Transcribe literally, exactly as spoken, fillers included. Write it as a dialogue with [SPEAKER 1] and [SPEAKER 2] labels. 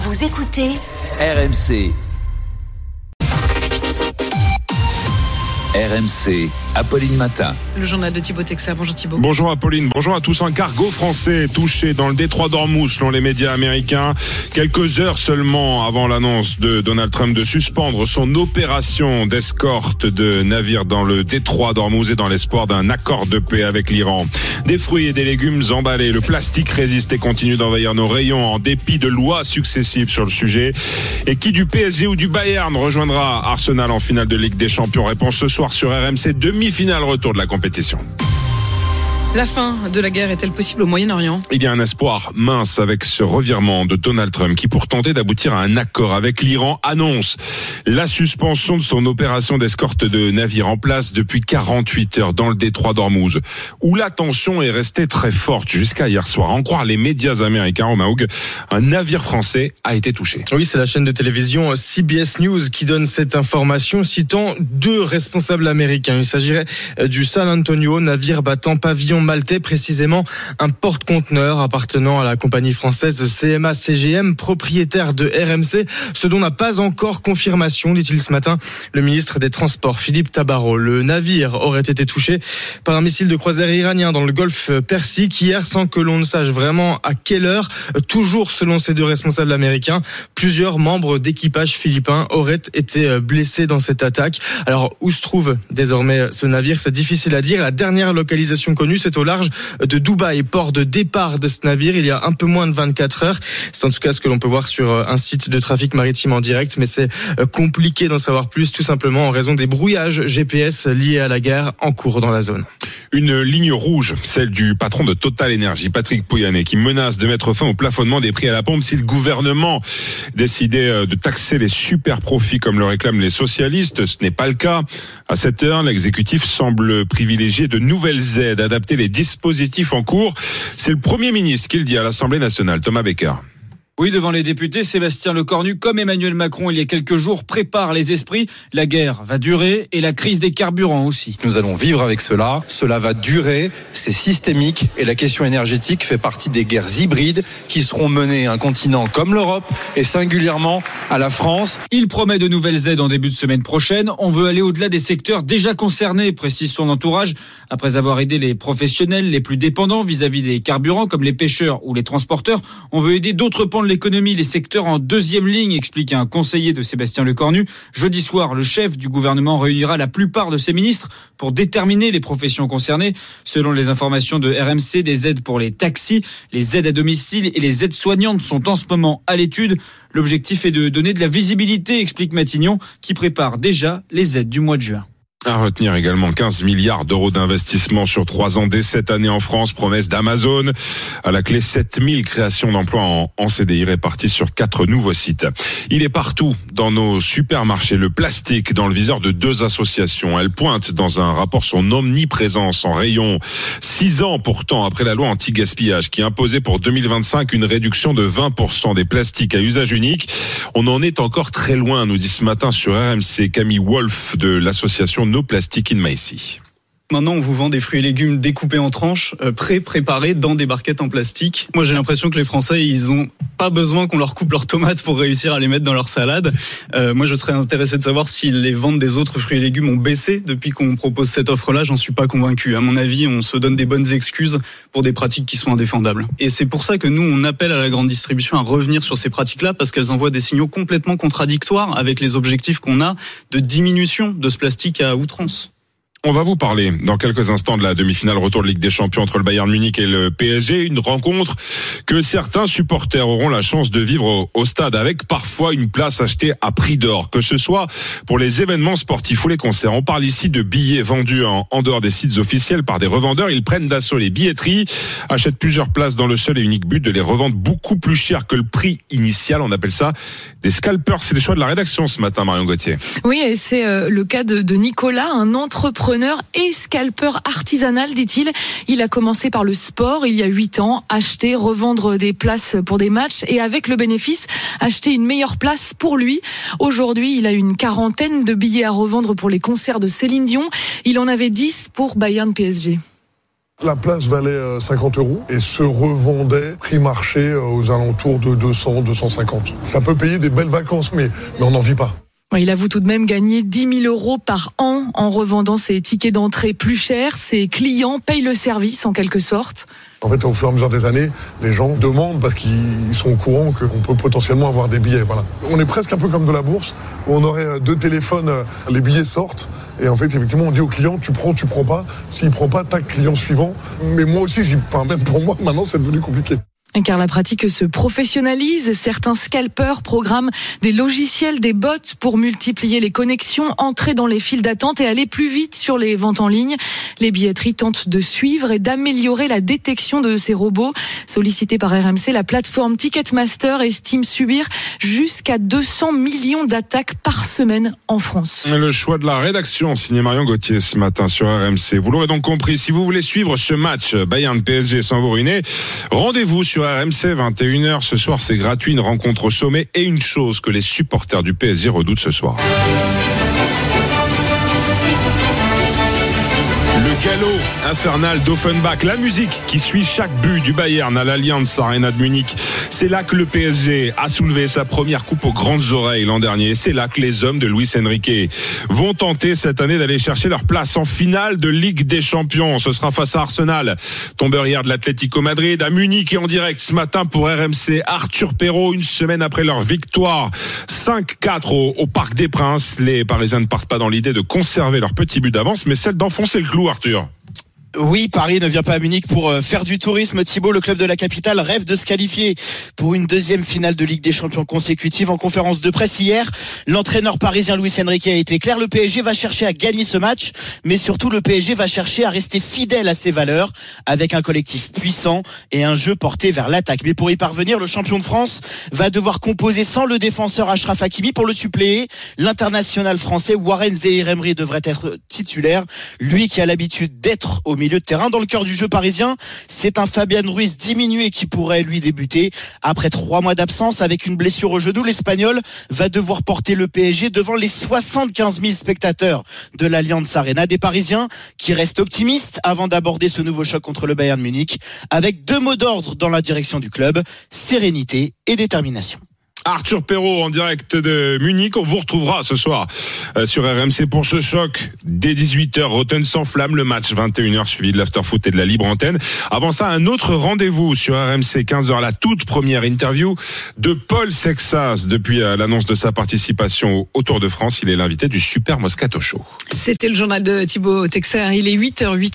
[SPEAKER 1] Vous écoutez
[SPEAKER 2] R M C. R M C, Apolline Matin.
[SPEAKER 3] Le journal de Thibaut Texer. Bonjour Thibaut.
[SPEAKER 4] Bonjour Apolline, bonjour à tous. Un cargo français touché dans le détroit d'Ormuz selon les médias américains. Quelques heures seulement avant l'annonce de Donald Trump de suspendre son opération d'escorte de navires dans le détroit d'Ormuz et dans l'espoir d'un accord de paix avec l'Iran. Des fruits et des légumes emballés. Le plastique résiste et continue d'envahir nos rayons en dépit de lois successives sur le sujet. Et qui du P S G ou du Bayern rejoindra Arsenal en finale de Ligue des Champions? Réponse ce soir sur R M C, demi-finale retour de la compétition.
[SPEAKER 3] La fin de la guerre est-elle possible au Moyen-Orient ?
[SPEAKER 4] Il y a un espoir mince avec ce revirement de Donald Trump qui, pour tenter d'aboutir à un accord avec l'Iran, annonce la suspension de son opération d'escorte de navires en place depuis quarante-huit heures dans le détroit d'Ormuz, où la tension est restée très forte jusqu'à hier soir. À en croire les médias américains, Romain Houg, un navire français a été touché.
[SPEAKER 5] Oui, c'est la chaîne de télévision C B S News qui donne cette information, citant deux responsables américains. Il s'agirait du San Antonio, navire battant pavillon maltais, précisément un porte-conteneur appartenant à la compagnie française C M A C G M, propriétaire de R M C, ce dont n'a pas encore confirmation, dit-il ce matin, le ministre des Transports, Philippe Tabarot. Le navire aurait été touché par un missile de croisière iranien dans le golfe Persique hier, sans que l'on ne sache vraiment à quelle heure. Toujours selon ces deux responsables américains, plusieurs membres d'équipage philippins auraient été blessés dans cette attaque. Alors, où se trouve désormais ce navire ? C'est difficile à dire. La dernière localisation connue, c'est au large de Dubaï, port de départ de ce navire, il y a un peu moins de vingt-quatre heures. C'est en tout cas ce que l'on peut voir sur un site de trafic maritime en direct, mais c'est compliqué d'en savoir plus, tout simplement en raison des brouillages G P S liés à la guerre en cours dans la zone.
[SPEAKER 4] Une ligne rouge, celle du patron de Total Energy, Patrick Pouyanné, qui menace de mettre fin au plafonnement des prix à la pompe si le gouvernement décidait de taxer les super profits comme le réclament les socialistes. Ce n'est pas le cas. À cette heure, l'exécutif semble privilégier de nouvelles aides, adapter les dispositifs en cours. C'est le Premier ministre qui le dit à l'Assemblée nationale, Thomas Becker.
[SPEAKER 6] Oui, devant les députés, Sébastien Lecornu, comme Emmanuel Macron il y a quelques jours, prépare les esprits. La guerre va durer et la crise des carburants aussi.
[SPEAKER 7] Nous allons vivre avec cela. Cela va durer, c'est systémique et la question énergétique fait partie des guerres hybrides qui seront menées à un continent comme l'Europe et singulièrement à la France.
[SPEAKER 6] Il promet de nouvelles aides en début de semaine prochaine. On veut aller au-delà des secteurs déjà concernés, précise son entourage. Après avoir aidé les professionnels les plus dépendants vis-à-vis des carburants comme les pêcheurs ou les transporteurs, on veut aider d'autres pans de l'économie, les secteurs en deuxième ligne, explique un conseiller de Sébastien Lecornu. Jeudi soir, le chef du gouvernement réunira la plupart de ses ministres pour déterminer les professions concernées. Selon les informations de R M C, des aides pour les taxis, les aides à domicile et les aides soignantes sont en ce moment à l'étude. L'objectif est de donner de la visibilité, explique Matignon, qui prépare déjà les aides du mois de juin.
[SPEAKER 4] À retenir également quinze milliards d'euros d'investissement sur trois ans dès cette année en France, promesse d'Amazon. À la clé, sept mille créations d'emplois en, en C D I réparties sur quatre nouveaux sites. Il est partout dans nos supermarchés. Le plastique dans le viseur de deux associations. Elles pointent dans un rapport son omniprésence en rayon. Six ans pourtant après la loi anti-gaspillage qui imposait pour deux mille vingt-cinq une réduction de vingt pour cent des plastiques à usage unique. On en est encore très loin, nous dit ce matin sur R M C Camille Wolf de l'association No Plastic in Maïsi.
[SPEAKER 8] Maintenant, on vous vend des fruits et légumes découpés en tranches, euh, pré-préparés dans des barquettes en plastique. Moi, j'ai l'impression que les Français, ils ont pas besoin qu'on leur coupe leurs tomates pour réussir à les mettre dans leur salade. Euh, moi, je serais intéressé de savoir si les ventes des autres fruits et légumes ont baissé depuis qu'on propose cette offre-là. J'en suis pas convaincu. À mon avis, on se donne des bonnes excuses pour des pratiques qui sont indéfendables. Et c'est pour ça que nous, on appelle à la grande distribution à revenir sur ces pratiques-là parce qu'elles envoient des signaux complètement contradictoires avec les objectifs qu'on a de diminution de ce plastique à outrance.
[SPEAKER 4] On va vous parler dans quelques instants de la demi-finale retour de Ligue des Champions entre le Bayern Munich et le P S G. Une rencontre que certains supporters auront la chance de vivre au, au stade avec parfois une place achetée à prix d'or, que ce soit pour les événements sportifs ou les concerts. On parle ici de billets vendus en, en dehors des sites officiels par des revendeurs. Ils prennent d'assaut les billetteries, achètent plusieurs places dans le seul et unique but de les revendre beaucoup plus cher que le prix initial. On appelle ça des scalpers. C'est les choix de la rédaction ce matin, Marion Gauthier.
[SPEAKER 3] Oui, et c'est euh, le cas de, de Nicolas, un entrepreneur et scalpeur artisanal, dit-il. Il a commencé par le sport il y a huit ans, acheter, revendre des places pour des matchs et avec le bénéfice, acheter une meilleure place pour lui. Aujourd'hui, il a une quarantaine de billets à revendre pour les concerts de Céline Dion. Il en avait dix pour Bayern P S G.
[SPEAKER 1] La place valait cinquante euros et se revendait prix marché aux alentours de deux cents, deux cent cinquante. Ça peut payer des belles vacances, mais, mais on n'en vit pas.
[SPEAKER 3] Il avoue tout de même gagner dix mille euros par an en revendant ses tickets d'entrée plus chers. Ses clients payent le service en quelque sorte.
[SPEAKER 1] En fait, au fur et à mesure des années, les gens demandent parce qu'ils sont au courant qu'on peut potentiellement avoir des billets. Voilà. On est presque un peu comme de la bourse où on aurait deux téléphones, les billets sortent et en fait, effectivement, on dit au client tu prends, tu prends pas. S'il prend pas, tac, client suivant. Mais moi aussi, j'y... enfin même pour moi, maintenant, c'est devenu compliqué.
[SPEAKER 3] Car la pratique se professionnalise, certains scalpers programment des logiciels, des bots pour multiplier les connexions, entrer dans les files d'attente et aller plus vite sur les ventes en ligne. Les billetteries tentent de suivre et d'améliorer la détection de ces robots. Sollicitée par R M C, la plateforme Ticketmaster estime subir jusqu'à deux cents millions d'attaques par semaine en France.
[SPEAKER 4] Le choix de la rédaction, signé Marion Gauthier ce matin sur R M C. Vous l'aurez donc compris, si vous voulez suivre ce match Bayern-P S G sans vous ruiner, rendez-vous sur R M C, vingt et une heures. Ce soir, c'est gratuit, une rencontre au sommet et une chose que les supporters du P S G redoutent ce soir. Le galop infernal d'Offenbach, la musique qui suit chaque but du Bayern à l'Allianz Arena de Munich. C'est là que le P S G a soulevé sa première coupe aux grandes oreilles l'an dernier. C'est là que les hommes de Luis Enrique vont tenter cette année d'aller chercher leur place en finale de Ligue des Champions. Ce sera face à Arsenal, tombeur hier de l'Atlético Madrid, à Munich et en direct ce matin pour R M C. Arthur Perrault, une semaine après leur victoire cinq quatre au, au Parc des Princes. Les Parisiens ne partent pas dans l'idée de conserver leur petit but d'avance, mais celle d'enfoncer le clou, Arthur.
[SPEAKER 9] Oui, Paris ne vient pas à Munich pour faire du tourisme. Thibaut, le club de la capitale, rêve de se qualifier pour une deuxième finale de Ligue des Champions consécutive. En conférence de presse hier, l'entraîneur parisien Luis Enrique a été clair. Le P S G va chercher à gagner ce match, mais surtout le P S G va chercher à rester fidèle à ses valeurs avec un collectif puissant et un jeu porté vers l'attaque. Mais pour y parvenir, le champion de France va devoir composer sans le défenseur Achraf Hakimi. Pour le suppléer, l'international français Warren Zaïre-Emery devrait être titulaire. Lui qui a l'habitude d'être au milieu de terrain. Dans le cœur du jeu parisien, c'est un Fabian Ruiz diminué qui pourrait lui débuter. Après trois mois d'absence avec une blessure au genou, l'Espagnol va devoir porter le P S G devant les soixante-quinze mille spectateurs de l'Allianz Arena. Des Parisiens qui restent optimistes avant d'aborder ce nouveau choc contre le Bayern Munich avec deux mots d'ordre dans la direction du club, sérénité et détermination.
[SPEAKER 4] Arthur Perrault en direct de Munich. On vous retrouvera ce soir euh, sur R M C pour ce choc dès dix-huit heures. Rotten sans flamme, le match vingt et une heures suivi de l'after-foot et de la libre antenne. Avant ça, un autre rendez-vous sur R M C quinze heures, la toute première interview de Paul Sexas depuis euh, l'annonce de sa participation au, au Tour de France. Il est l'invité du Super Moscato Show.
[SPEAKER 10] C'était le journal de Thibaut Texer. Il est huit heures huit.